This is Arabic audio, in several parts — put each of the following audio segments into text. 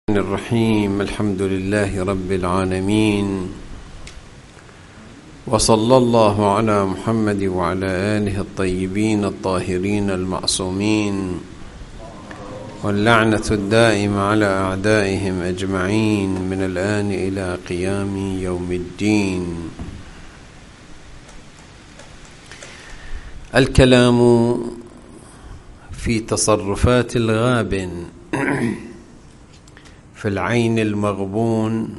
الرحيم. الحمد لله رب العالمين، وصلى الله على محمد وعلى آله الطيبين الطاهرين المعصومين، واللعنة الدائمة على أعدائهم أجمعين من الآن إلى قيام يوم الدين. الكلام في تصرفات الغابن في العين المغبون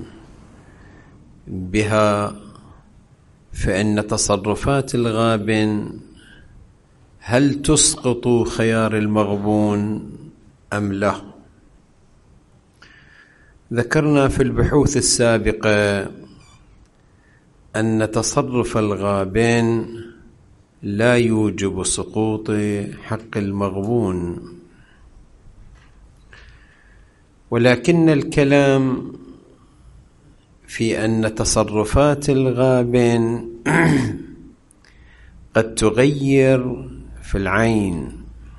بها، فإن تصرفات الغابن هل تسقط خيار المغبون أم لا؟ ذكرنا في البحوث السابقة أن تصرف الغابن لا يوجب سقوط حق المغبون، ولكن الكلام في أن تصرفات الغابن قد تغير في العين.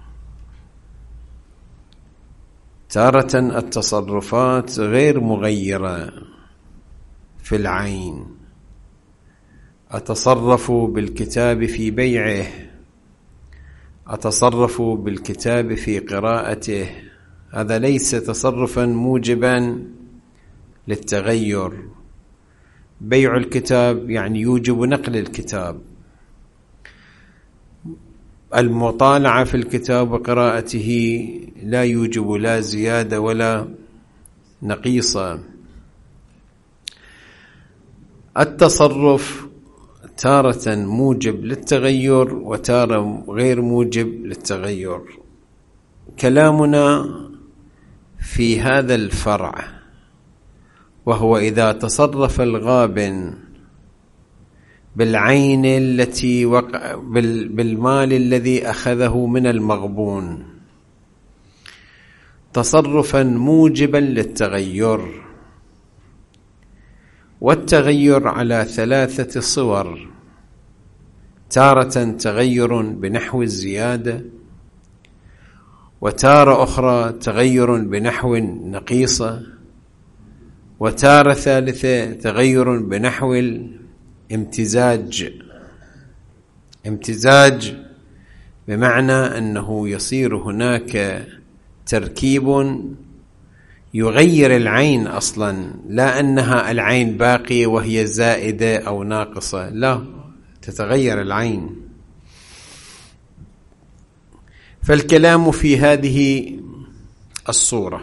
تارة التصرفات غير مغيرة في العين، أتصرف بالكتاب في بيعه، أتصرف بالكتاب في قراءته، هذا ليس تصرفا موجبا للتغير. بيع الكتاب يعني يوجب نقل الكتاب، المطالعة في الكتاب وقراءته لا يوجب لا زيادة ولا نقيصة. التصرف تارة موجب للتغير وتارة غير موجب للتغير. كلامنا في هذا الفرع، وهو إذا تصرف الغابن بالعين التي بالمال الذي أخذه من المغبون تصرفا موجبا للتغير، والتغير على ثلاثة صور: تارة تغير بنحو الزيادة، وتارة أخرى تغير بنحو النقيصة، وتارة ثالثة تغير بنحو الامتزاج. امتزاج بمعنى أنه يصير هناك تركيب يغير العين أصلا، لا أنها العين باقية وهي زائدة أو ناقصة، لا، تتغير العين. فالكلام في هذه الصورة.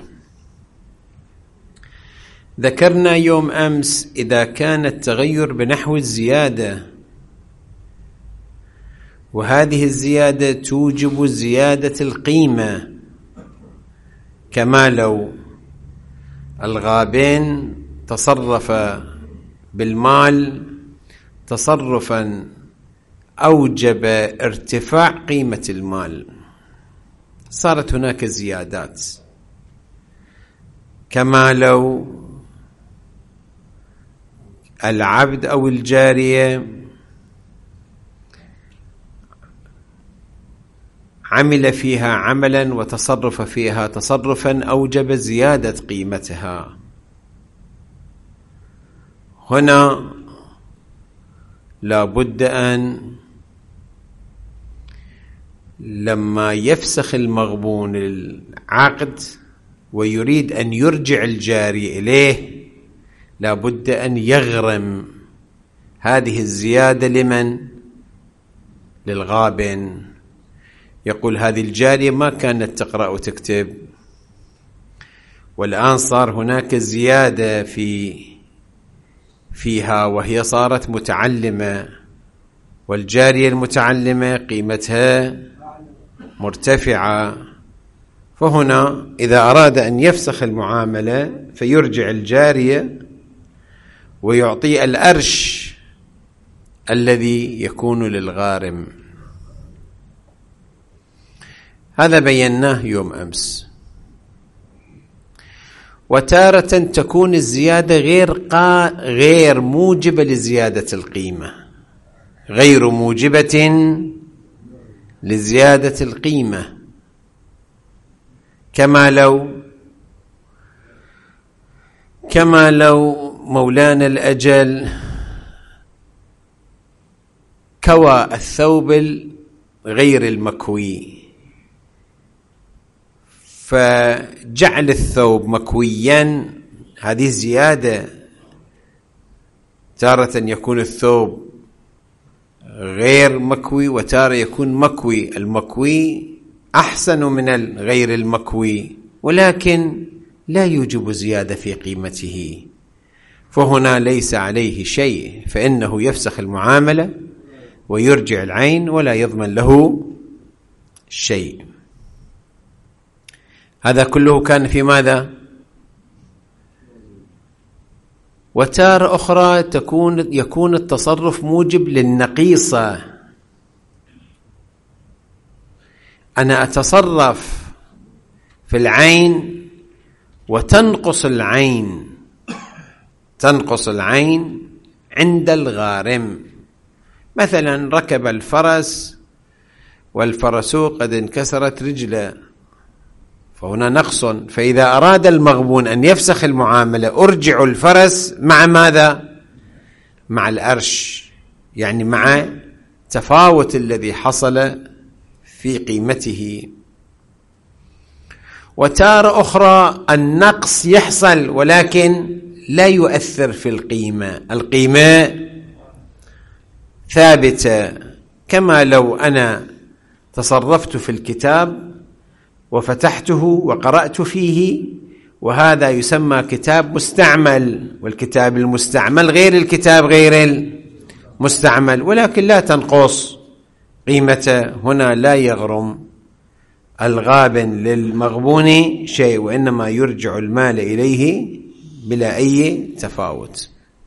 ذكرنا يوم أمس إذا كان التغير بنحو الزيادة، وهذه الزيادة توجب زيادة القيمة، كما لو الغابن تصرف بالمال تصرفا أوجب ارتفاع قيمة المال، صارت هناك زيادات. كما لو العبد أو الجارية عمل فيها عملا وتصرف فيها تصرفا أوجب زيادة قيمتها. هنا لا بد أن لما يفسخ المغبون العقد ويريد أن يرجع الجاري إليه لا بد أن يغرم هذه الزيادة لمن؟ للغابن. يقول هذه الجارية ما كانت تقرأ وتكتب، والآن صار هناك زيادة فيها وهي صارت متعلمة، والجارية المتعلمة قيمتها مرتفعة. فهنا إذا أراد أن يفسخ المعاملة فيرجع الجارية ويعطي الأرش الذي يكون للغارم. هذا بيناه يوم أمس. وتارة تكون الزيادة غير موجبة لزيادة القيمة، غير موجبة لزيادة القيمة، كما لو كما لو مولانا الأجل كوى الثوب غير المكوي، فجعل الثوب مكويا هذه زيادة. تارة يكون الثوب غير مكوي وتارة يكون مكوي. المكوي أحسن من الغير المكوي، ولكن لا يوجب زيادة في قيمته، فهنا ليس عليه شيء، فإنه يفسخ المعاملة ويرجع العين ولا يضمن له شيء. هذا كله كان في ماذا؟ وتارة أخرى يكون التصرف موجب للنقيصة. أنا أتصرف في العين وتنقص العين، تنقص العين عند الغارم. مثلا ركب الفرس والفرس قد انكسرت رجله، فهنا نقص. فإذا أراد المغبون أن يفسخ المعاملة أرجع الفرس مع ماذا؟ مع الأرش، يعني مع تفاوت الذي حصل في قيمته. وتارة أخرى النقص يحصل ولكن لا يؤثر في القيمة، القيمة ثابتة. كما لو أنا تصرفت في الكتاب وفتحته وقرأت فيه، وهذا يسمى كتاب مستعمل، والكتاب المستعمل غير الكتاب غير المستعمل، ولكن لا تنقص قيمته. هنا لا يغرم الغابن للمغبون شيء، وإنما يرجع المال إليه بلا أي تفاوت.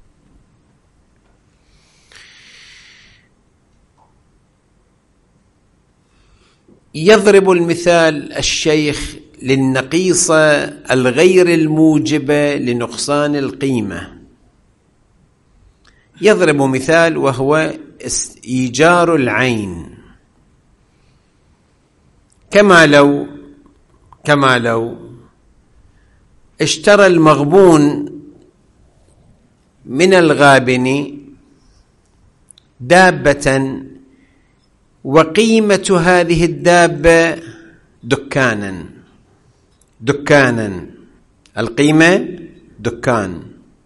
يضرب المثال الشيخ للنقيصة الغير الموجبة لنقصان القيمة. يضرب مثال وهو إيجار العين. كما لو اشترى المغبون من الغابن دابة، وقيمة هذه الدابة دكانا، القيمة دكان.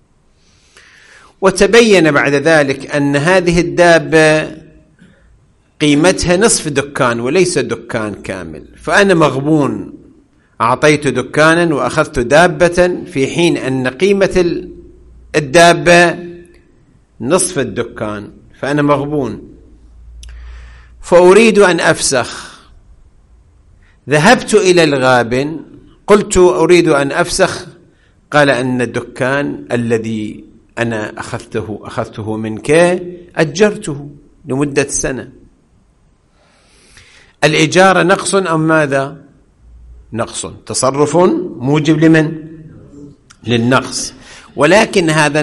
وتبين بعد ذلك أن هذه الدابة قيمتها نصف دكان وليس دكان كامل، فأنا مغبون أعطيت دكانا وأخذت دابة، في حين أن قيمة الدابة نصف الدكان، فأنا مغبون. فأريد أن أفسخ، ذهبت إلى الغابن قلت أريد أن أفسخ، قال أن الدكان الذي أنا أخذته منك أجرته لمدة سنة. الإجارة نقص أم ماذا؟ نقص، تصرف موجب لمن؟ للنقص. ولكن هذا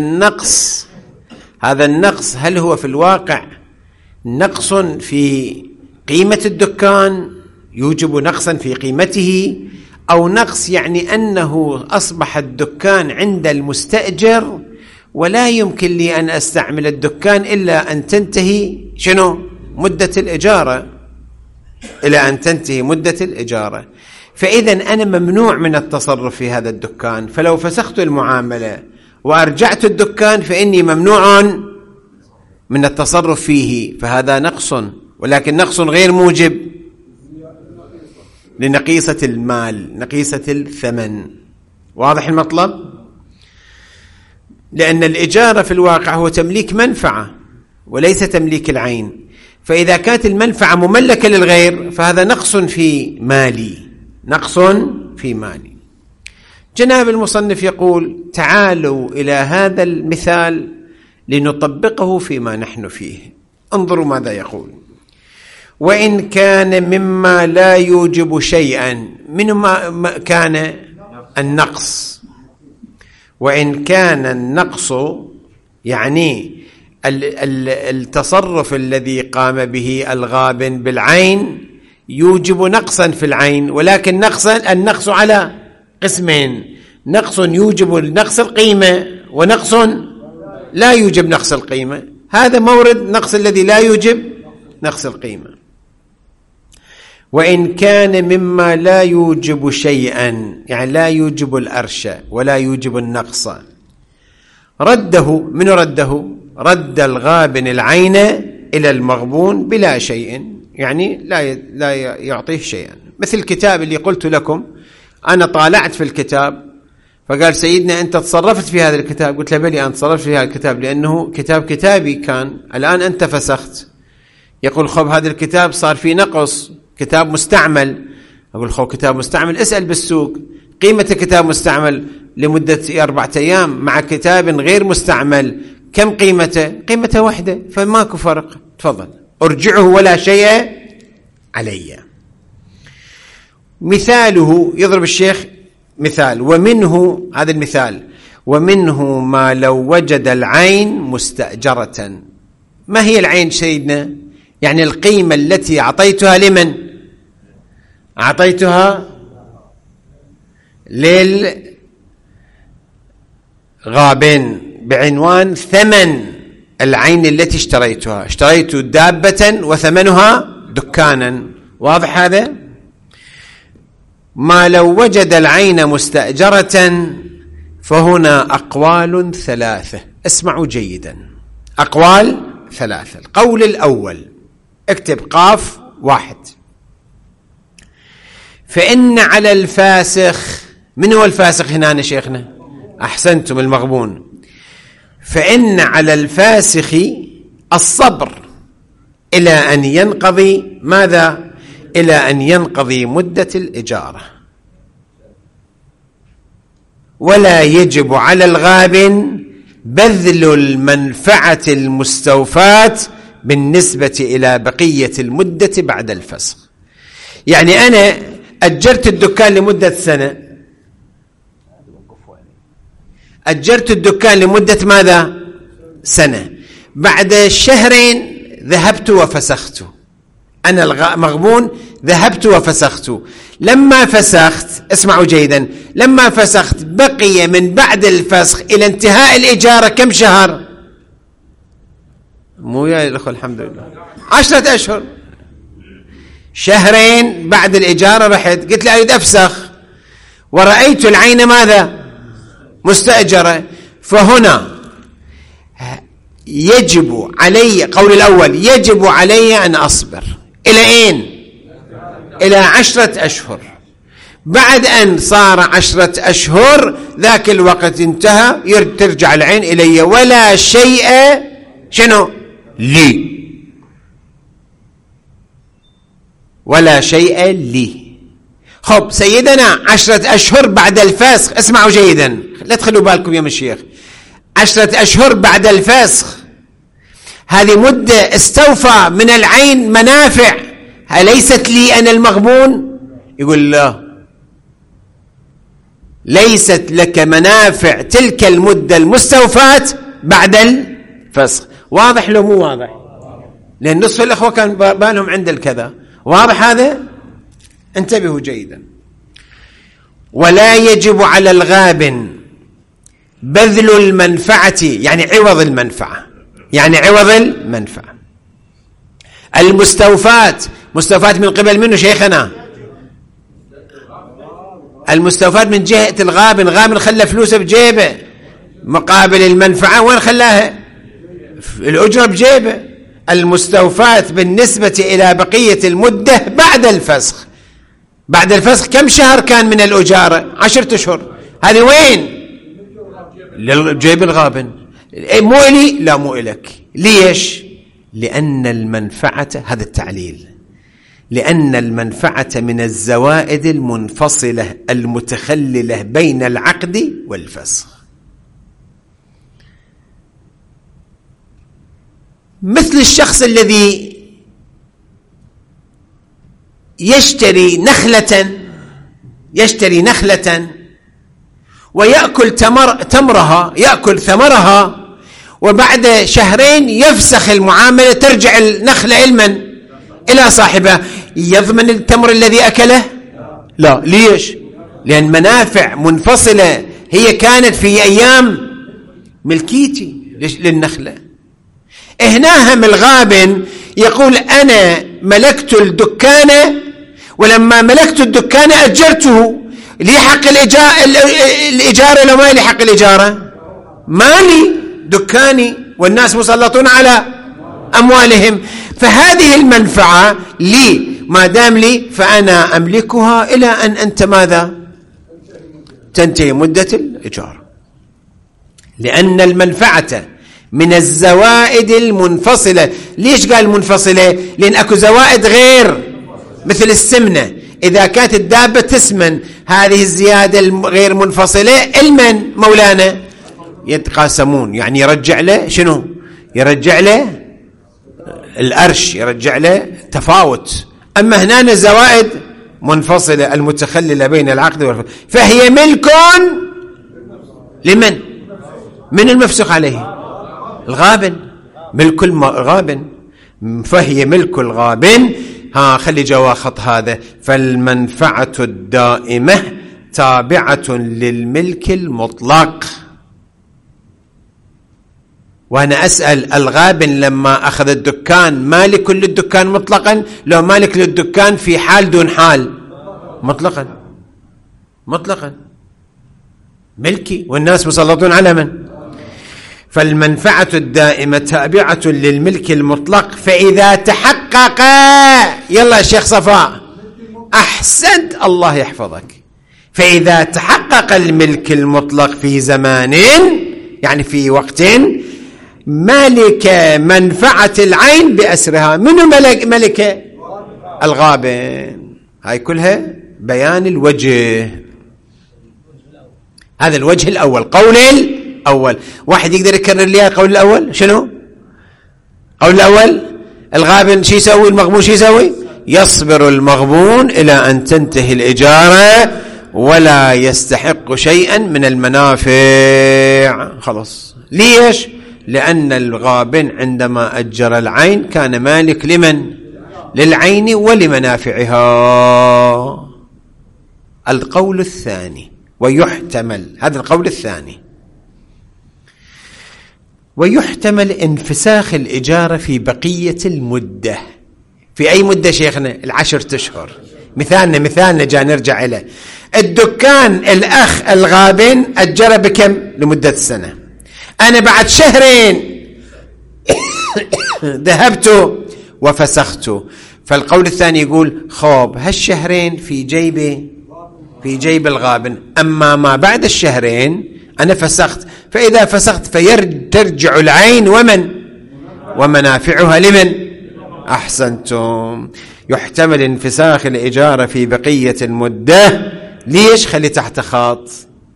النقص هل هو في الواقع نقص في قيمة الدكان يوجب نقصا في قيمته، أو نقص يعني أنه أصبح الدكان عند المستأجر ولا يمكن لي أن أستعمل الدكان إلا أن تنتهي مدة الإجارة، إلى أن تنتهي مدة الإجارة. فإذا أنا ممنوع من التصرف في هذا الدكان، فلو فسخت المعاملة وأرجعت الدكان فإني ممنوع من التصرف فيه، فهذا نقص، ولكن نقص غير موجب لنقيصة المال، نقيصة الثمن. واضح المطلب؟ لأن الإجارة في الواقع هو تمليك منفعة وليس تمليك العين، فإذا كانت المنفعة مملكة للغير فهذا نقص في مالي، نقص في مالي. جناب المصنف يقول تعالوا إلى هذا المثال لنطبقه فيما نحن فيه. انظروا ماذا يقول: وإن كان مما لا يوجب شيئا، مما كان النقص، وإن كان النقص يعني التصرف الذي قام به الغابن بالعين يوجب نقصا في العين، ولكن النقص على قسمين: نقص يوجب نقص القيمة ونقص لا يوجب نقص القيمة. هذا مورد نقص الذي لا يوجب نقص القيمة. وإن كان مما لا يوجب شيئا، يعني لا يوجب الأرش ولا يوجب النقص، رده. من رده؟ رد الغابن العين إلى المغبون بلا شيء، يعني لا يعطيه شيئا. مثل الكتاب اللي قلت لكم، أنا طالعت في الكتاب فقال سيدنا أنت تصرفت في هذا الكتاب، قلت له بلي أنا تصرفت في هذا الكتاب لأنه كتابي كان، الآن أنت فسخت. يقول خب هذا الكتاب صار فيه نقص، كتاب مستعمل. أقول خب كتاب مستعمل، اسأل بالسوق قيمة كتاب مستعمل لمدة 4 أيام مع كتاب غير مستعمل كم قيمته؟ قيمته واحدة، فماكو فرق. تفضل أرجعه ولا شيء علي. مثاله يضرب الشيخ مثال، ومنه هذا المثال، ومنه ما لو وجد العين مستأجرة. ما هي العين سيدنا؟ يعني القيمة التي أعطيتها لمن؟ أعطيتها للغابن بعنوان ثمن العين التي اشتريتها. اشتريت دابة وثمنها دكانا. واضح هذا؟ ما لو وجد العين مستأجرة فهنا أقوال 3. اسمعوا جيدا، أقوال 3. القول الأول، اكتب قاف 1. فإن على الفاسخ، من هو الفاسخ هنا شيخنا؟ أحسنتم، المغبون. فإن على الفاسخ الصبر إلى أن ينقضي ماذا؟ إلى أن ينقضي مدة الإجارة. ولا يجب على الغابن بذل المنفعة المستوفاة بالنسبة إلى بقية المدة بعد الفسخ. يعني أنا أجرت الدكان لمدة سنة، أجرت الدكان لمدة ماذا؟ سنة. بعد 2 شهرين ذهبت وفسخت، أنا المغبون ذهبت وفسخت. لما فسخت، اسمعوا جيدا، لما فسخت بقي من بعد الفسخ إلى انتهاء الإجارة كم شهر؟ مو يا الأخوة الحمد لله 10 أشهر. 2 شهرين بعد الإجارة رحت قلت لي أريد أفسخ، ورأيت العين ماذا؟ مستأجرة. فهنا يجب علي، قول الأول، يجب علي أن أصبر إلى أين؟ إلى 10 أشهر. بعد أن صار 10 أشهر ذاك الوقت انتهى، ترجع العين إلي ولا شيء شنو؟ لي، ولا شيء لي. خب سيدنا 10 أشهر بعد الفسخ، اسمعوا جيدا لا تخلوا بالكم يا مشيخ، 10 أشهر بعد الفسخ هذه مدة استوفى من العين منافع، أليست لي أنا المغبون؟ يقول لا، ليست لك منافع تلك المدة المستوفاة بعد الفسخ. واضح لو مو واضح؟ لأن نصف الأخوة كان بالهم عند الكذا. واضح هذا؟ انتبهوا جيدا. ولا يجب على الغابن بذل المنفعة، يعني عوض المنفعة، يعني عوض المنفعة المستوفات. مستوفات من قبل منه شيخنا؟ المستوفات من جهة الغابن. غابن خلى فلوسه بجيبه مقابل المنفعة، وين خلاها؟ الأجرة بجيبه. المستوفات بالنسبة إلى بقية المدة بعد الفسخ. بعد الفسخ كم شهر كان من الأجارة؟ 10 أشهر. هذه وين؟ لجيب الغابن. مو إلي؟ لا مو إلك. ليش؟ لأن المنفعة، هذا التعليل، لأن المنفعة من الزوائد المنفصلة المتخللة بين العقد والفسخ. مثل الشخص الذي يشتري نخلة ويأكل تمرها، يأكل ثمرها، وبعد 2 شهرين يفسخ المعاملة، ترجع النخلة إلى صاحبها. يضمن التمر الذي أكله؟ لا. ليش؟ لأن منافع منفصلة هي كانت في أيام ملكيتي للنخلة. هنا هم الغابن يقول أنا ملكت الدكان، ولما ملكت الدكان أجرته، لي حق الإجارة لو ما لي حق الإجارة؟ مالي دكاني والناس مسلطون على أموالهم، فهذه المنفعة لي ما دام لي فأنا أملكها إلى أن أنت ماذا؟ تنتهي مدة الإجارة. لأن المنفعة من الزوائد المنفصلة. ليش قال منفصلة؟ لأن أكو زوائد غير، مثل السمنة، إذا كانت الدابة تسمن هذه الزيادة غير منفصلة المن مولانا يتقاسمون، يعني يرجع له شنو؟ يرجع له الأرش، يرجع له تفاوت. أما هنا الزوائد منفصلة المتخللة بين العقد والفسخ، فهي ملك لمن؟ من المفسخ عليه؟ الغابن، ملك الغابن، فهي ملك الغابن. خلي جوا خط هذا. فالمنفعة الدائمة تابعة للملك المطلق. وأنا أسأل الغابن لما أخذ الدكان مالك للدكان مطلقا لو مالك للدكان في حال دون حال؟ مطلقا، مطلقا ملكي والناس مسلطون على من؟ فالمنفعة الدائمة تابعة للملك المطلق. فإذا تحقق، يلا الشيخ صفاء أحسنت الله يحفظك، فإذا تحقق الملك المطلق في زمان، يعني في وقت، ملك منفعة العين بأسرها. منو ملك؟ الغابن. هاي كلها بيان الوجه. هذا الوجه الأول، قول الأول. واحد يقدر يكرر لي القول الأول؟ شنو قول الأول؟ الغابن شي يسوي؟ المغبون شي يسوي؟ يصبر المغبون إلى أن تنتهي الإجارة ولا يستحق شيئا من المنافع. خلاص. ليش؟ لأن الغابن عندما أجر العين كان مالك لمن؟ للعين ولمنافعها. القول الثاني ويحتمل، هذا القول الثاني، ويحتمل انفساخ الإجارة في بقية المدة. في أي مدة شيخنا؟ 10 أشهر. مثالنا جاء نرجع إليه. الدكان الأخ الغابن أجره بكم؟ لمدة سنة. أنا بعد 2 شهر ذهبت وفسخت. فالقول الثاني يقول خوب 2 شهر في جيب الغابن، أما ما بعد 2 شهر أنا فسخت. فإذا فسخت ترجع العين ومنافعها لمن؟ أحسنتم. يحتمل انفساخ الإجارة في بقية المدة. ليش؟ خلي تحت خط.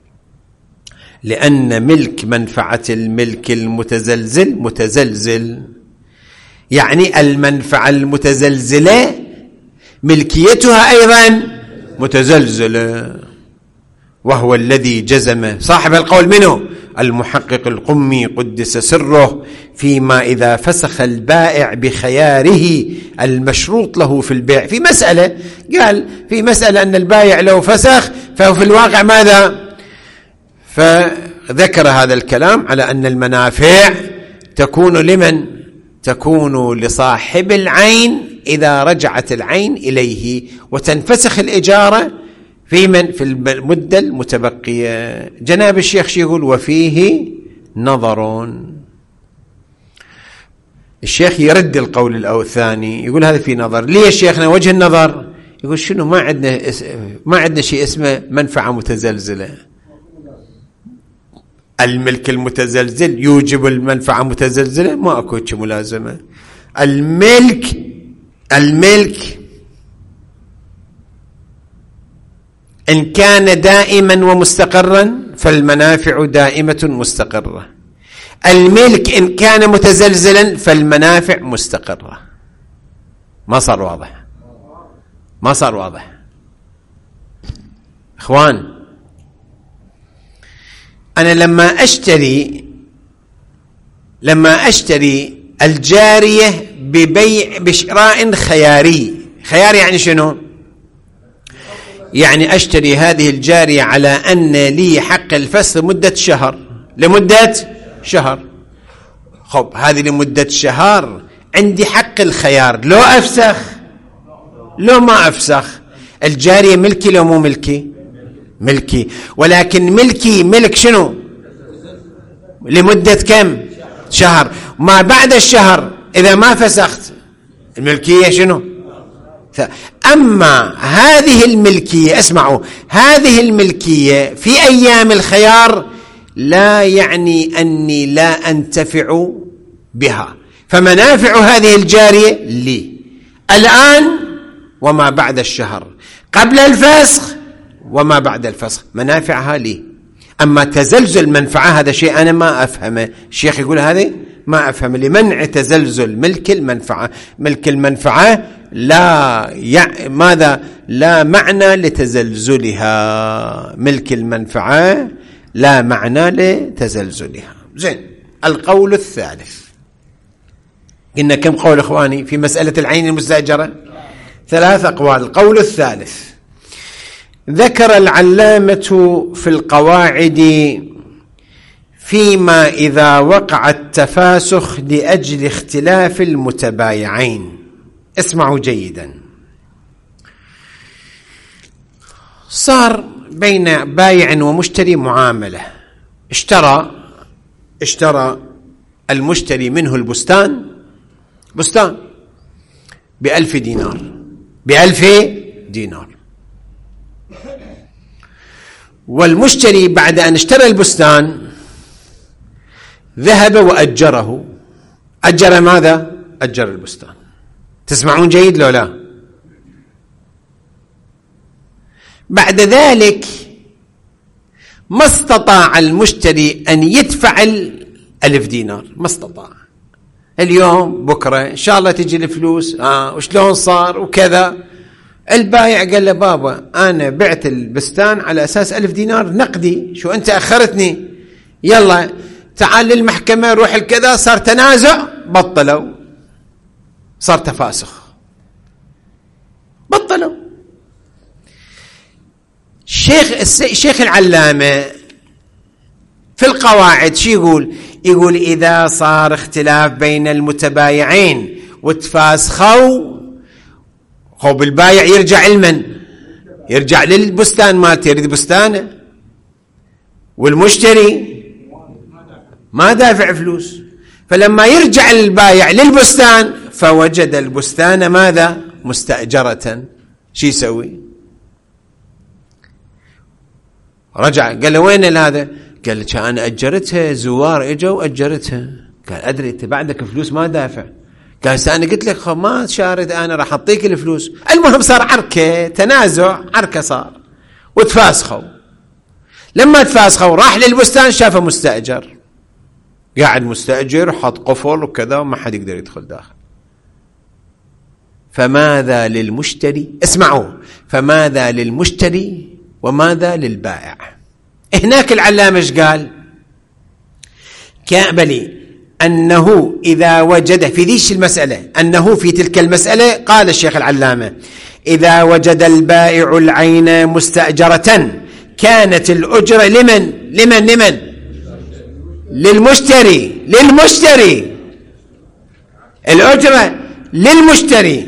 لأن ملك منفعة الملك المتزلزل متزلزل، يعني المنفعة المتزلزلة ملكيتها أيضا متزلزلة. وهو الذي جزم صاحب القول منه المحقق القمي قدس سره فيما إذا فسخ البائع بخياره المشروط له في البيع. في مسألة قال في مسألة أن البائع لو فسخ فهو في الواقع ماذا؟ فذكر هذا الكلام على أن المنافع تكون لمن؟ تكون لصاحب العين إذا رجعت العين إليه، وتنفسخ الإجارة في المدة المتبقية. جناب الشيخ يقول وفيه نظر. الشيخ يرد القول الثاني، يقول هذا في نظر. ليه شيخنا وجه النظر؟ يقول شنو؟ ما عندنا شيء اسمه منفعة متزلزلة. الملك المتزلزل يوجب المنفعة متزلزلة؟ ما اكو ملازمة. الملك إن كان دائما ومستقرا فالمنافع دائمة مستقرة. الملك إن كان متزلزلا فالمنافع مستقرة. ما صار واضح اخوان. أنا لما أشتري الجارية بشراء خياري يعني شنو؟ يعني أشتري هذه الجارية على أن لي حق الفسخ لمدة شهر، لمدة شهر. خب هذه لمدة شهر عندي حق الخيار، لو أفسخ لو ما أفسخ. الجارية ملكي لو مو ملكي؟ ملكي، ولكن ملكي ملك شنو؟ لمدة كم؟ شهر. ما بعد الشهر إذا ما فسخت الملكية شنو؟ أما هذه الملكية، اسمعوا، هذه الملكية في أيام الخيار لا يعني أني لا أنتفع بها، فمنافع هذه الجارية لي الآن وما بعد الشهر، قبل الفسخ وما بعد الفسخ، منافعها لي. أما تزلزل منفعة هذا شيء أنا ما أفهمه. الشيخ يقول هذه ما أفهم، لمنع تزلزل ملك المنفعة. ملك المنفعة ماذا؟ لا معنى لتزلزلها. ملك المنفعة لا معنى لتزلزلها. زين، القول الثالث. قلنا كم قول إخواني في مسألة العين المستأجرة؟ 3 أقوال. القول الثالث ذكر العلامة في القواعد فيما إذا وقع التفاسخ لأجل اختلاف المتبايعين. اسمعوا جيدا. صار بين بايع ومشتري معاملة، اشترى المشتري منه البستان، بستان ب1000 دينار، ب1000 دينار، والمشتري بعد أن اشترى البستان ذهب وأجره. أجر ماذا؟ أجر البستان. تسمعون جيد لو لا؟ بعد ذلك ما استطاع المشتري أن يدفع 1000 دينار، ما استطاع. اليوم بكرة إن شاء الله تجي الفلوس، وشلون صار وكذا. البايع قال له بابا أنا بعت البستان على أساس 1000 دينار نقدي، شو أنت أخرتني، يلا تعال للمحكمة، روح الكذا. صار تنازع، بطلوا، صار تفاسخ، بطلوا. الشيخ العلامة في القواعد شو يقول؟ يقول إذا صار اختلاف بين المتبايعين وتفاسخوا، خب البايع يرجع لمن؟ يرجع للبستان مالته، يريد بستانه، والمشتري ما دافع فلوس. فلما يرجع البايع للبستان فوجد البستان ماذا؟ مستأجرة، شو يسوي؟ رجع قال له وين هذا؟ قال له أنا أجرتها، زوار إجوا أجرتها. قال أدري أنت بعدك فلوس ما دافع. قال أنا قلت لك ما شارد، أنا راح أعطيك الفلوس. المهم صار عركة، تنازع، عركة صار، وتفاسخوا. لما تفاسخوا راح للبستان شافه مستأجر، قاعد مستأجر، حط قفل وكذا، وما حد يقدر يدخل داخل. فماذا للمشتري؟ اسمعوا، فماذا للمشتري وماذا للبائع؟ هناك العلامة ايش قال؟ كابلي أنه إذا وجد في ذيش المسألة، أنه في تلك المسألة قال الشيخ العلامة إذا وجد البائع العين مستأجرة كانت الأجرة لمن؟ للمشتري. الأجرة للمشتري.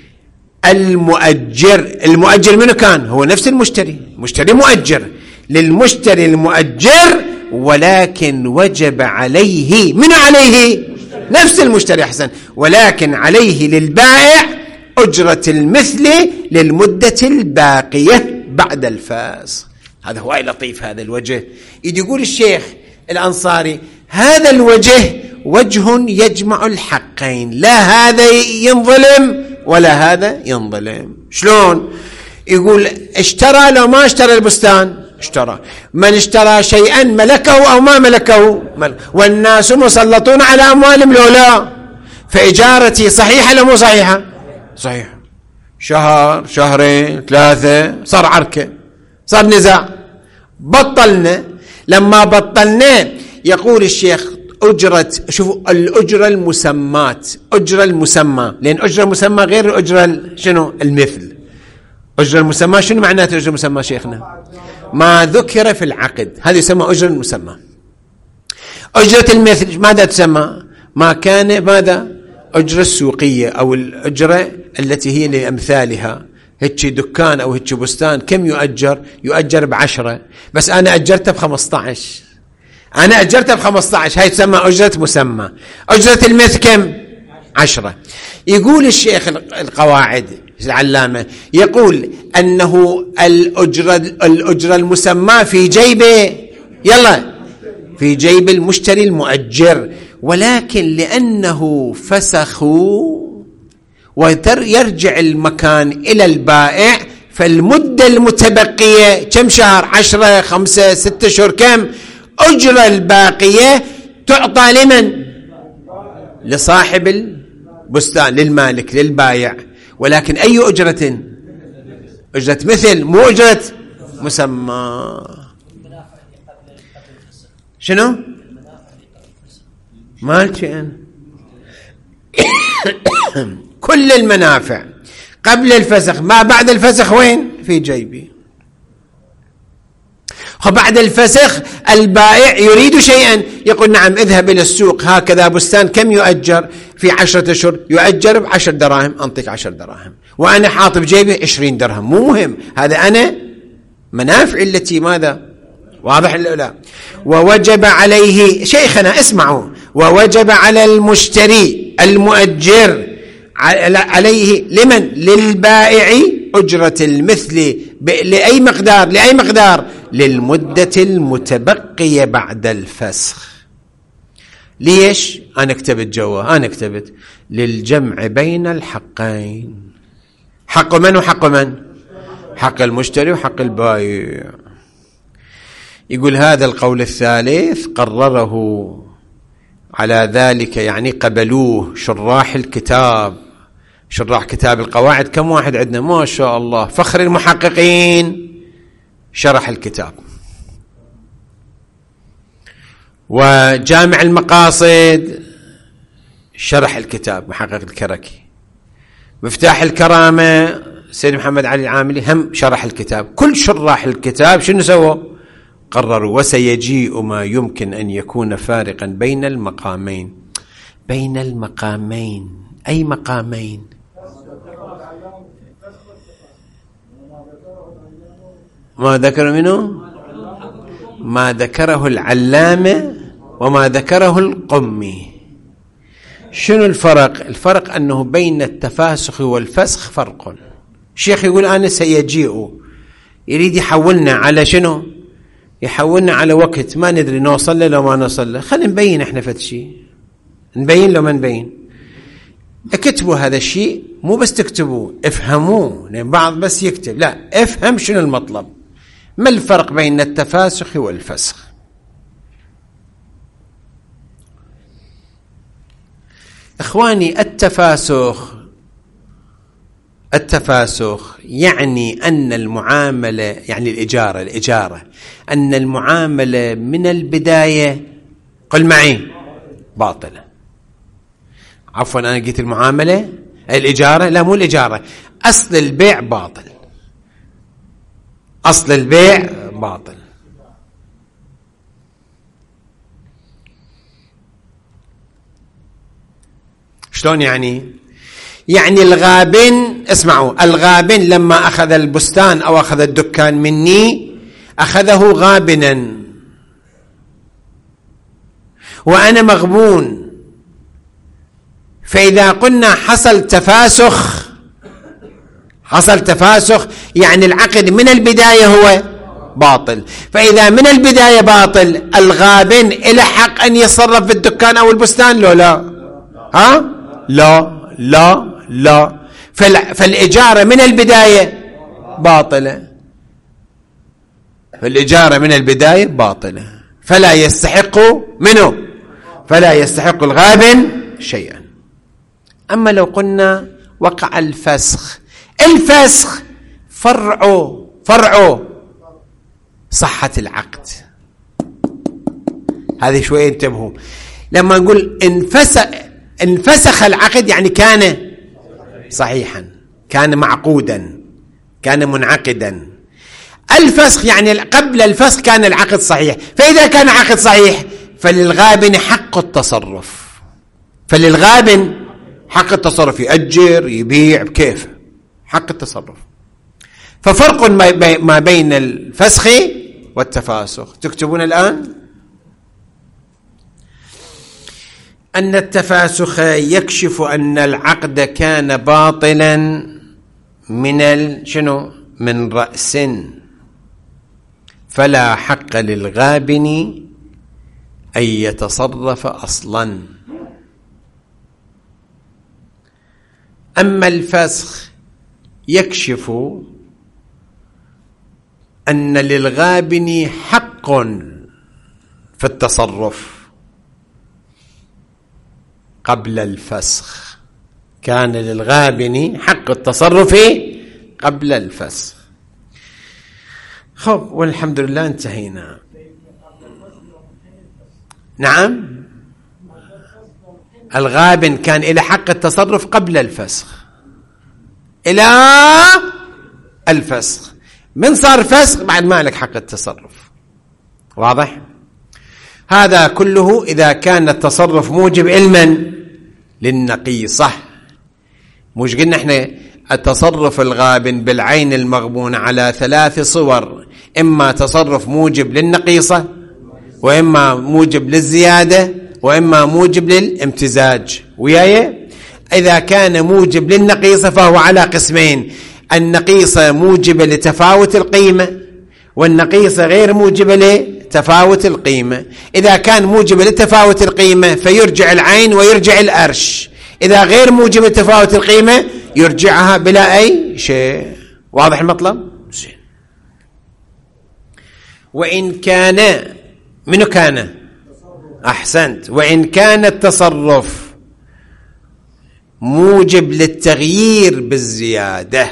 المؤجر منه كان هو نفس مشتري مؤجر، للمشتري المؤجر، ولكن وجب عليه، من عليه؟ نفس المشتري، أحسن، ولكن عليه للبائع أجرة المثل للمدة الباقية بعد الفاسخ. هذا هو لطيف هذا الوجه. يقول الشيخ الأنصاري هذا الوجه وجه يجمع الحقين، لا هذا ينظلم ولا هذا ينظلم. شلون؟ يقول اشترى لو ما اشترى البستان، اشترى. من اشترى شيئا ملكه أو ما ملكه، والناس مسلطون على أموالهم لو لا، فإجارتي صحيحة لو مو صحيحة؟ صحيحة. شهر، شهرين، 3، صار عركة، صار نزاع، بطلنا. لما بطلنا يقول الشيخ أجرة، شوفوا الأجرة المسمات، أجرة المسمى، لأن أجرة المسمى غير الأجرة شنو؟ المثل. أجرة المسمى شنو معناته أجرة المسمى شيخنا؟ ما ذكر في العقد، هذا يسمى أجرة المسمى. أجرة المثل ماذا تسمى؟ ما كان ماذا؟ أجرة السوقية أو الأجرة التي هي لأمثالها. هيك دكان أو هيك بستان كم يؤجر؟ يؤجر ب10، بس أنا أجرته ب15. أنا أجرته ب15، هاي تسمى أجرة مسمى. أجرة المثل كم؟ 10. يقول الشيخ القواعد العلامة يقول أنه الأجرة المسمى في جيبه، يلا، في جيب المشتري المؤجر، ولكن لأنه فسخوا ويرجع المكان إلى البائع، فالمدة المتبقية كم شهر؟ 10 5 6 أشهر، كم؟ أجرة الباقية تعطى لمن؟ لصاحب البستان، للمالك، للبائع. ولكن أي أجرة؟ أجرة مثل، مو أجرة مسمى. شنو؟ مالك أنا كل المنافع قبل الفسخ، ما بعد الفسخ وين؟ في جيبي. وبعد الفسخ البائع يريد شيئا، يقول نعم اذهب إلى السوق، هكذا بستان كم يؤجر؟ في 10 أشهر يؤجر ب10 دراهم، أنطيك 10 دراهم، وأنا حاط بجيبي 20 درهم. مو مهم، هذا أنا منافعي التي ماذا؟ واضح ولا لا؟ ووجب عليه، شيخنا اسمعوا، ووجب على المشتري المؤجر عليه لمن؟ للبائع أجرة المثل لأي مقدار؟ لأي مقدار؟ للمدة المتبقية بعد الفسخ. ليش؟ أنا كتبت جوا، أنا كتبت للجمع بين الحقين. حق من وحق من؟ حق المشتري وحق البائع. يقول هذا القول الثالث قرره على ذلك، يعني قبلوه شراح الكتاب، شراح كتاب القواعد. كم واحد عندنا ما شاء الله، فخر المحققين، شرح الكتاب. وجامع المقاصد شرح الكتاب، محقق الكركي. مفتاح الكرامة سيد محمد علي العاملي هم شرح الكتاب. كل شراح الكتاب شنو سووا؟ قرروا وسيجيء ما يمكن أن يكون فارقا بين المقامين. بين المقامين، أي مقامين؟ ما ذكر منه؟ ما ذكره العلامة وما ذكره القمي. شنو الفرق؟ الفرق أنه بين التفاسخ والفسخ فرق. الشيخ يقول أنا سيجيء، يريد يحولنا على شنو؟ يحولنا على وقت ما ندري نوصل له لو ما نوصل له. خلينا نبين احنا فتشي، نبين لو ما نبين. اكتبوا هذا الشيء، مو بس تكتبوه، افهموه، لأن بعض بس يكتب، لا، افهم شنو المطلب. ما الفرق بين التفاسخ والفسخ؟ اخواني، التفاسخ يعني أن المعاملة، يعني الإجارة أن المعاملة من البداية، قل معي، باطلة. عفوا أنا قلت المعاملة، الإجارة، لا مو الإجارة، أصل البيع باطل، أصل البيع باطل. شلون يعني؟ يعني الغابن، اسمعوا، الغابن لما أخذ البستان أو أخذ الدكان مني أخذه غابنا، وأنا مغبون. فإذا قلنا حصل تفاسخ يعني العقد من البداية هو باطل. فإذا من البداية باطل، الغابن إلى حق أن يتصرف في الدكان أو البستان لو لا؟ ها؟ لا. فالإجارة من البداية باطلة، فلا يستحق منه، فلا يستحق الغابن شيئا. أما لو قلنا وقع الفسخ فرع صحة العقد. هذه شوية انتبهوا، لما نقول انفسخ العقد يعني كان صحيحا، كان معقودا، كان منعقدا. الفسخ يعني قبل الفسخ كان العقد صحيح، فإذا كان عقد صحيح فللغابن حق التصرف، فللغابن حق التصرف، يأجر يبيع بكيفه، حق التصرف. ففرق ما بين الفسخ والتفاسخ. تكتبون الآن أن التفاسخ يكشف أن العقد كان باطلا من شنو؟ من رأس، فلا حق للغابن أن يتصرف أصلا. أما الفسخ يكشف أن للغابن حق في التصرف قبل الفسخ، كان للغابن حق التصرف قبل الفسخ. خب، والحمد لله انتهينا. نعم، الغابن كان إلى حق التصرف قبل الفسخ، إلى الفسخ. من صار فسخ بعد ما لك حق التصرف. واضح؟ هذا كله إذا كان التصرف موجب علما للنقيصة. مش قلنا احنا التصرف الغابن بالعين المغبون على 3 صور، إما تصرف موجب للنقيصة، وإما موجب للزيادة، وإما موجب للامتزاج. وياي؟ إذا كان موجب للنقيصة فهو على قسمين: النقيصة موجبة لتفاوت القيمة، والنقيصة غير موجبة لتفاوت القيمة. إذا كان موجبة لتفاوت القيمة فيرجع العين ويرجع الأرش، إذا غير موجبة لتفاوت القيمة يرجعها بلا أي شيء. واضح المطلب؟ زين. وإن كان، منو كان؟ أحسنت. وإن كان التصرف موجب للتغيير بالزيادة،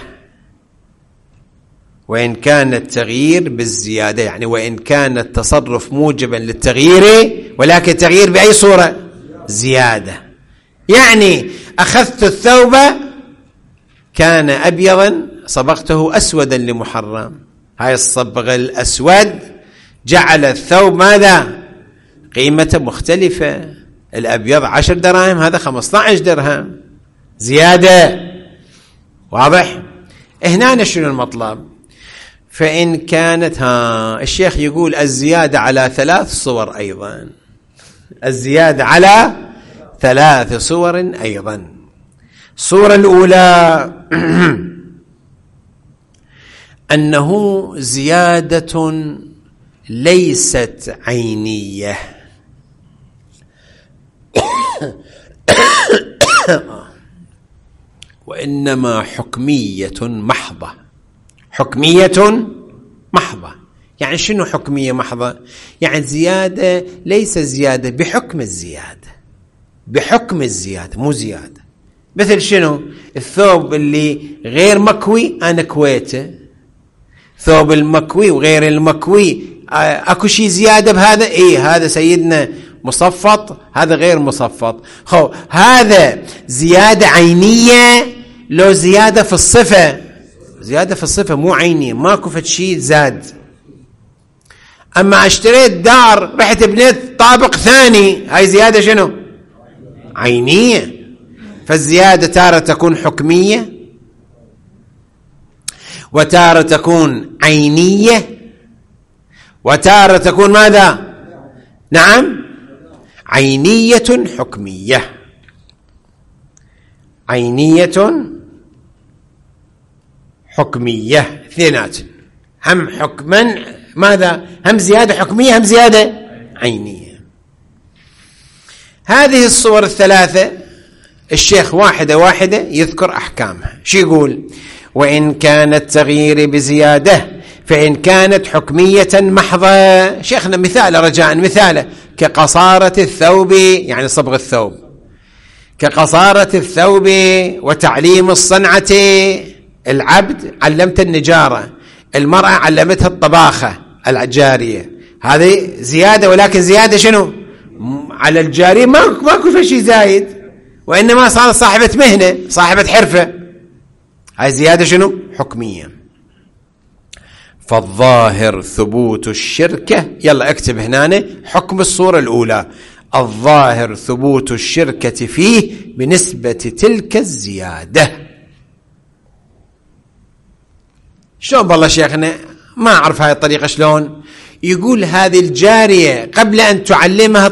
وإن كان التغيير بالزيادة يعني وإن كان التصرف موجبا للتغيير، ولكن التغيير بأي صورة؟ زيادة. يعني أخذت الثوب كان أبيضا صبغته أسودا لمحرم، هاي الصبغ الأسود جعل الثوب ماذا؟ قيمة مختلفة. الأبيض 10 دراهم، هذا 15 درهم زيادة. واضح؟ هنا شنو المطلب؟ فإن كانت الشيخ يقول الزيادة على 3 صور أيضا، الزيادة على 3 صور أيضا. الصورة الأولى أنه زيادة ليست عينية، وإنما حكمية محضة. حكمية محضة يعني شنو حكمية محضة؟ يعني زيادة ليس زيادة بحكم الزيادة، بحكم الزيادة مو زيادة. مثل شنو؟ الثوب اللي غير مكوي أنا كويته، ثوب المكوي وغير المكوي أكو شيء زيادة بهذا؟ إيه، هذا سيدنا مصفط، هذا غير مصفط. هذا زيادة عينية لو زيادة في الصفة؟ زيادة في الصفة مو عينية، ماكو فد شيء زاد. أما اشتريت دار رحت بنيت طابق ثاني، هاي زيادة شنو؟ عينية. فالزيادة تارة تكون حكمية، وتارة تكون عينية، وتارة تكون ماذا؟ نعم، عينية حكمية. عينية حكمية، اثنينات، هم حكما ماذا؟ هم زيادة حكمية، هم زيادة عينية. هذه الصور الثلاثة الشيخ واحدة واحدة يذكر أحكامها. شو يقول؟ وإن كان التغيير بزيادة فإن كانت حكمية محضة. شيخنا مثال رجاء، مثاله كقصارة الثوب، يعني صبغ الثوب، كقصارة الثوب وتعليم الصنعة. العبد علمت النجارة، المرأة علمتها الطباخة الجارية، هذه زيادة، ولكن زيادة شنو؟ على الجارية ماكو في شيء زايد، وإنما صارت صاحبة مهنة، صاحبة حرفة، هاي زيادة شنو؟ حكمية. فالظاهر ثبوت الشركة. يلا اكتب هنا حكم الصورة الأولى: الظاهر ثبوت الشركة فيه بنسبة تلك الزيادة. شلون بالله شيخنا؟ ما أعرف هاي الطريقة شلون. يقول هذه الجارية قبل أن تعلمها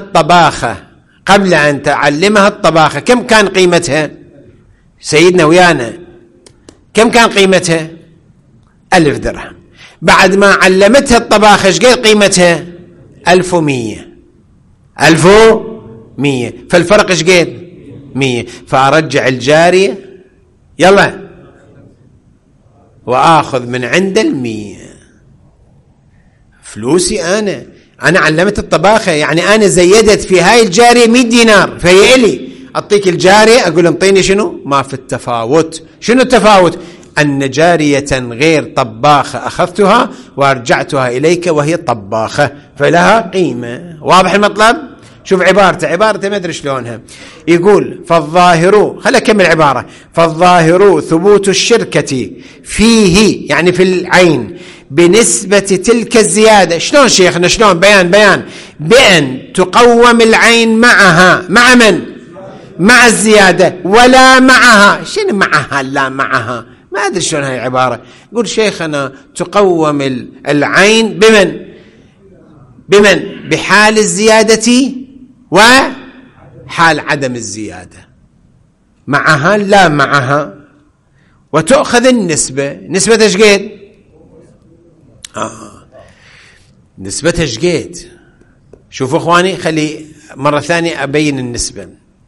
الطباخة كم كان قيمتها؟ سيدنا ويانا كم كان قيمتها؟ 1000 درهم. بعد ما علمتها الطباخة ايش قد قيمتها؟ 1100. فالفرق ايش قد؟ 100. فأرجع الجارية يلا وآخذ من عند 100 فلوسي. أنا علمت الطباخة، يعني أنا زيدت في هاي الجارية 100 دينار، فهي إلي أعطيك الجارية أقول انطيني شنو؟ ما في التفاوت. شنو التفاوت؟ أن جارية غير طباخة أخذتها وأرجعتها إليك وهي طباخة، فلها قيمة. واضح المطلب؟ شوف عبارته ما أدري شلونها. يقول فالظاهر، خلينا نكمل عبارة: فالظاهر ثبوت الشركة فيه، يعني في العين، بنسبة تلك الزيادة. شلون شيخنا؟ شلون؟ بيان بأن تقوم العين معها. مع من؟ مع الزيادة ولا معها. شنو معها؟ لا معها، ما أدري شلون هاي العبارة. يقول شيخنا تقوم العين بمن؟ بحال الزيادة وحال عدم الزيادة. معها لا معها. وتأخذ النسبة. نسبة ايش قد؟ نسبة ايش قد؟ شوفوا اخواني، خلي مرة ثانية أبين النسبة.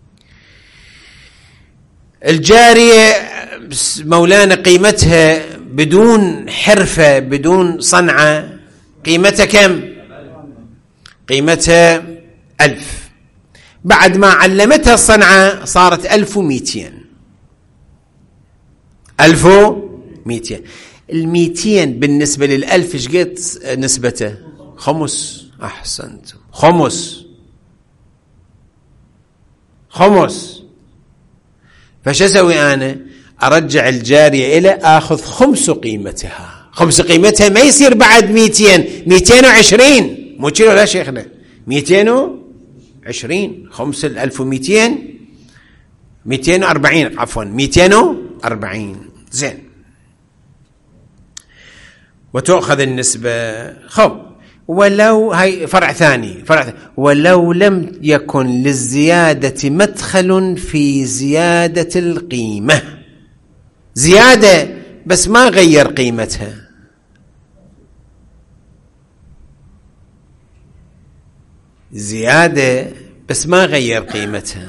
الجارية مولانا قيمتها بدون حرفة بدون صنعة قيمتها كم؟ قيمتها 1000. بعد ما علمتها الصنعة صارت 1200. 1200. 200 بالنسبة 1000 ايش قد نسبته؟ خمس. أحسنتم، خمس. فش أسوي أنا؟ أرجع الجارية إلى آخذ خمس قيمتها. ما يصير بعد 200. 220 مو كيلو لا شيخنا، 220. خمس 1200 240 عفوا 240. زين. وتأخذ النسبة. ولو هاي فرع ثاني. ولو لم يكن للزيادة مدخل في زيادة القيمة. زيادة بس ما غير قيمتها. زيادة بس ما غير قيمتها.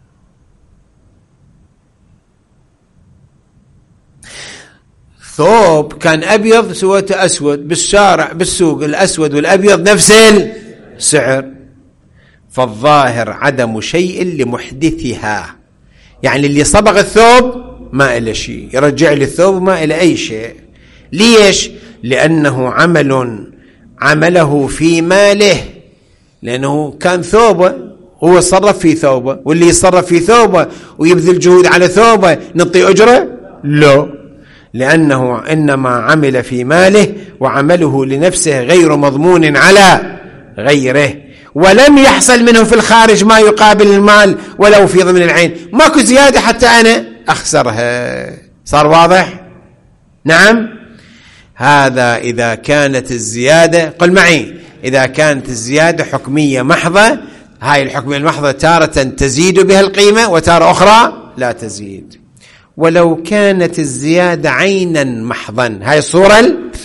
ثوب كان أبيض سوته أسود، بالشارع بالسوق الأسود والأبيض نفس السعر. فالظاهر عدم شيء لمحدثها، يعني اللي صبغ الثوب ما إلى شيء، يرجع لي الثوب ما إلى أي شيء. ليش؟ لأنه عمله في ماله، لأنه كان ثوبه، هو صرف في ثوبه، واللي يصرف في ثوبه ويبذل جهود على ثوبه نعطي أجره؟ لا، لأنه إنما عمل في ماله وعمله لنفسه غير مضمون على غيره، ولم يحصل منه في الخارج ما يقابل المال ولو في ضمن العين. ماكو زيادة حتى أنا أخسرها. صار واضح؟ نعم. هذا إذا كانت الزيادة، قل معي، إذا كانت الزيادة حكمية محضة. هاي الحكمية المحضة تارة تزيد بها القيمة وتارة أخرى لا تزيد. ولو كانت الزيادة عينا محضا، هاي الصورة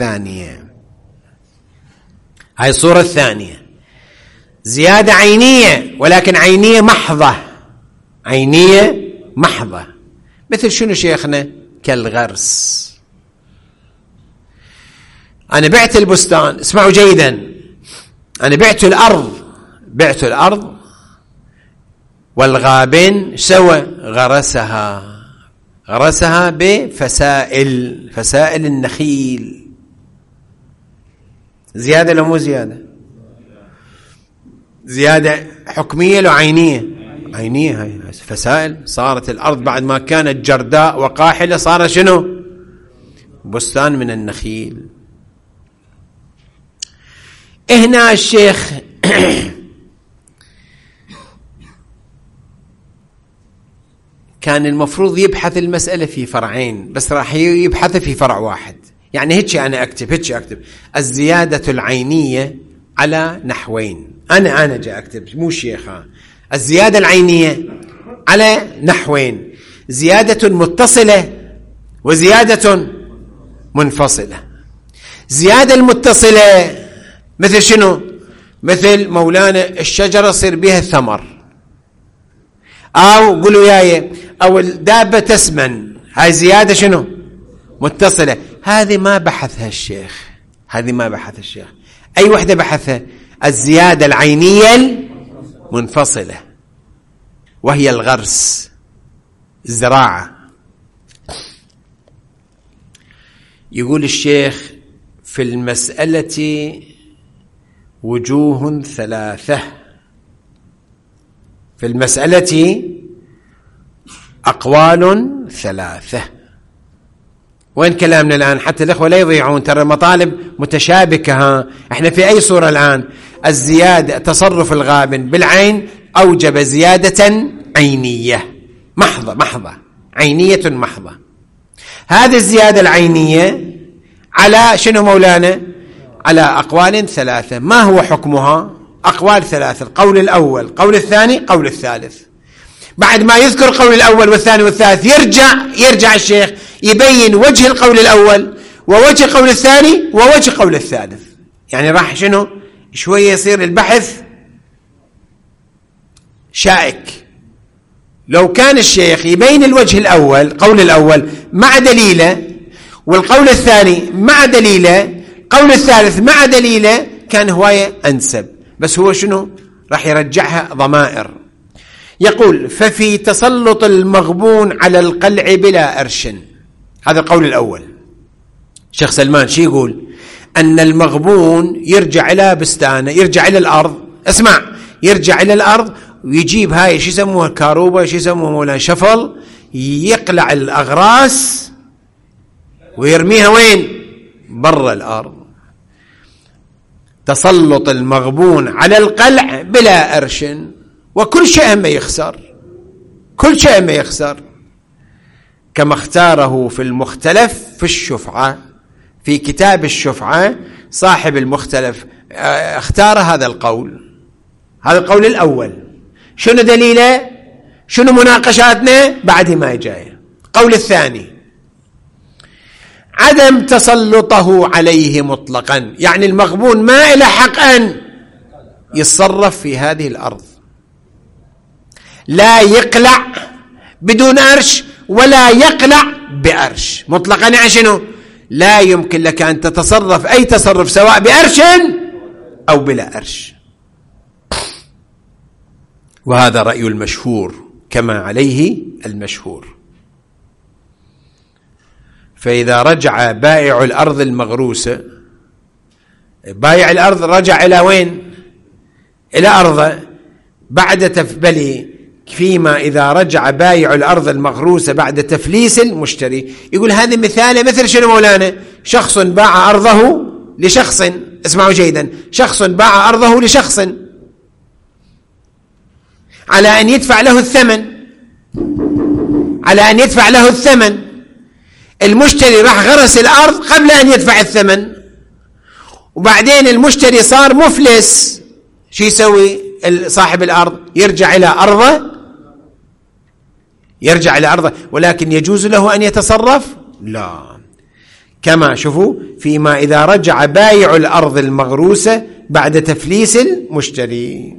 الثانية. زيادة عينية، ولكن عينية محضة. مثل شنو شيخنا؟ كالغرس. أنا بعت البستان، اسمعوا جيدا، أنا بعت الأرض والغابن سوى غرسها بفسائل النخيل. زيادة لو مو زيادة؟ زيادة حكمية لو عينية؟ هاي فسائل. صارت الأرض بعد ما كانت جرداء وقاحلة صار شنو؟ بستان من النخيل. هنا الشيخ كان المفروض يبحث المسألة في فرعين، بس راح يبحث في فرع واحد. يعني هيك أنا أكتب الزيادة العينية على نحوين. أنا جاء أكتب مو شيخا. الزيادة العينية على نحوين: زيادة متصلة وزيادة منفصلة. زيادة المتصلة مثل شنو؟ مثل مولانا الشجرة صير بها ثمر، أو قولوا ياي أو الدابة تسمن، هاي زيادة شنو؟ متصلة. هذه ما بحثها الشيخ، أي وحدة بحثها؟ الزيادة العينية المنفصلة، وهي الغرس، الزراعة. يقول الشيخ: في المسألة وجوه ثلاثة، في المسألة أقوال ثلاثة. وين كلامنا الآن حتى الأخوة لا يضيعون؟ ترى المطالب متشابكة. احنا في أي صورة الآن؟ الزيادة، تصرف الغابن بالعين أوجب زيادة عينية محضة، عينية محضة. هذه الزيادة العينية على شنو مولانا؟ على أقوال ثلاثة. ما هو حكمها؟ أقوال ثلاثة: القول الأول، قول الثاني، قول الثالث. بعد ما يذكر قول الأول والثاني والثالث يرجع الشيخ يبين وجه القول الأول ووجه القول الثاني ووجه القول الثالث. يعني راح شنو؟ شوية يصير البحث شائك. لو كان الشيخ يبين الوجه الأول، قول الأول مع دليله، والقول الثاني مع دليله، قول الثالث مع دليله، كان هواية أنسب. بس هو شنو؟ راح يرجعها ضمائر. يقول: ففي تسلط المغبون على القلع بلا أرش. هذا القول الأول. شيخ سلمان شي يقول؟ أن المغبون يرجع إلى بستانه، يرجع إلى الأرض، اسمع، يرجع إلى الأرض ويجيب هاي شي يسموها كاروبة، شي يسموها مولانا شفل، يقلع الأغراس ويرميها وين؟ برا الأرض. تسلط المغبون على القلع بلا أرش، وكل شيء ما يخسر، كل شيء ما يخسر، كما اختاره في المختلف في الشفعة. في كتاب الشفعة صاحب المختلف اختار هذا القول، هذا القول الأول. شنو دليله؟ شنو مناقشاتنا؟ بعد ما جاي. قول الثاني: عدم تسلطه عليه مطلقا، يعني المغبون ما له حق أن يتصرف في هذه الأرض، لا يقلع بدون أرش ولا يقلع بأرش مطلقا. يعني شنو؟ لا يمكن لك أن تتصرف أي تصرف سواء بأرش أو بلا أرش. وهذا رأي المشهور كما عليه المشهور. فإذا رجع بائع الأرض المغروسة، بائع الأرض رجع إلى وين؟ إلى أرضه بعد تفبلي. فيما إذا رجع بائع الأرض المغروسة بعد تفليس المشتري. يقول هذه مثال مثل شنو مولانا؟ شخص باع أرضه لشخص، اسمعوا جيدا، شخص باع أرضه لشخص على أن يدفع له الثمن، على أن يدفع له الثمن. المشتري راح غرس الأرض قبل أن يدفع الثمن، وبعدين المشتري صار مفلس. شو يسوي صاحب الأرض؟ يرجع إلى أرضه، يرجع إلى أرضه، ولكن يجوز له أن يتصرف؟ لا. كما شوفوا: فيما إذا رجع بائع الأرض المغروسة بعد تفليس المشتري.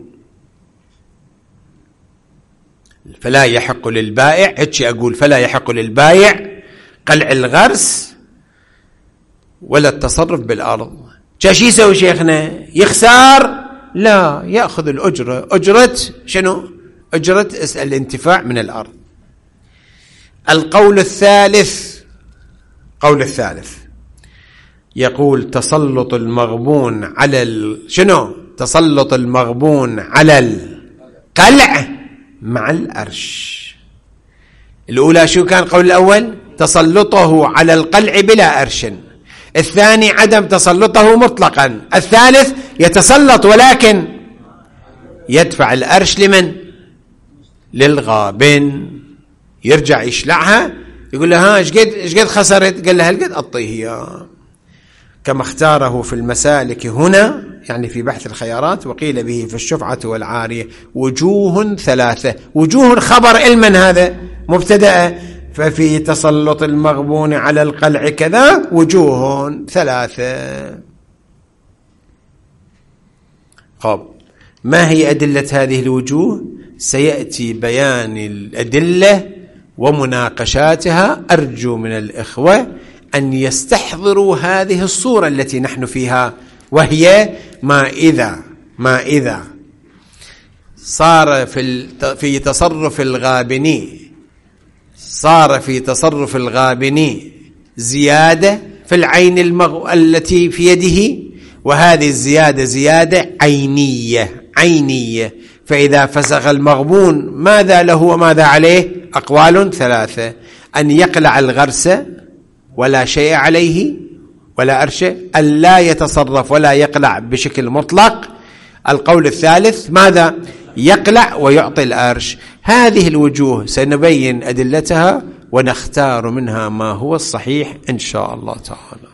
فلا يحق للبائع، هيك أقول، فلا يحق للبائع قلع الغرس ولا التصرف بالأرض. شو يسوي شيخنا؟ يخسر؟ لا، يأخذ الأجرة. أجرة شنو؟ أجرة الانتفاع من الأرض. القول الثالث، قول الثالث يقول: تسلط المغبون على شنو؟ تسلط المغبون على القلع مع الأرش. الأولى شو كان؟ قول الأول: تسلطه على القلع بلا أرش. الثاني عدم تسلطه مطلقا. الثالث يتسلط ولكن يدفع الأرش لمن؟ للغابن. يرجع يشلعها يقول له ها ايش قد خسرت؟ قال له هل قد أعطيه إياه، كما اختاره في المسالك هنا، يعني في بحث الخيارات. وقيل به في الشفعة والعارية وجوه ثلاثة. وجوه خبر علما، هذا مبتدأ. ففي تسلط المغبون على القلع كذا وجوه ثلاثة. طب ما هي أدلة هذه الوجوه؟ سيأتي بيان الأدلة ومناقشاتها. أرجو من الإخوة أن يستحضروا هذه الصورة التي نحن فيها، وهي ما إذا صار في تصرف الغابني زيادة في العين التي في يده، وهذه الزيادة زيادة عينية. فإذا فسخ المغبون ماذا له وماذا عليه؟ أقوال ثلاثة: أن يقلع الغرس ولا شيء عليه ولا أرش، أن لا يتصرف ولا يقلع بشكل مطلق. القول الثالث ماذا؟ يقلع ويعطي الأرش. هذه الوجوه سنبين أدلتها ونختار منها ما هو الصحيح إن شاء الله تعالى.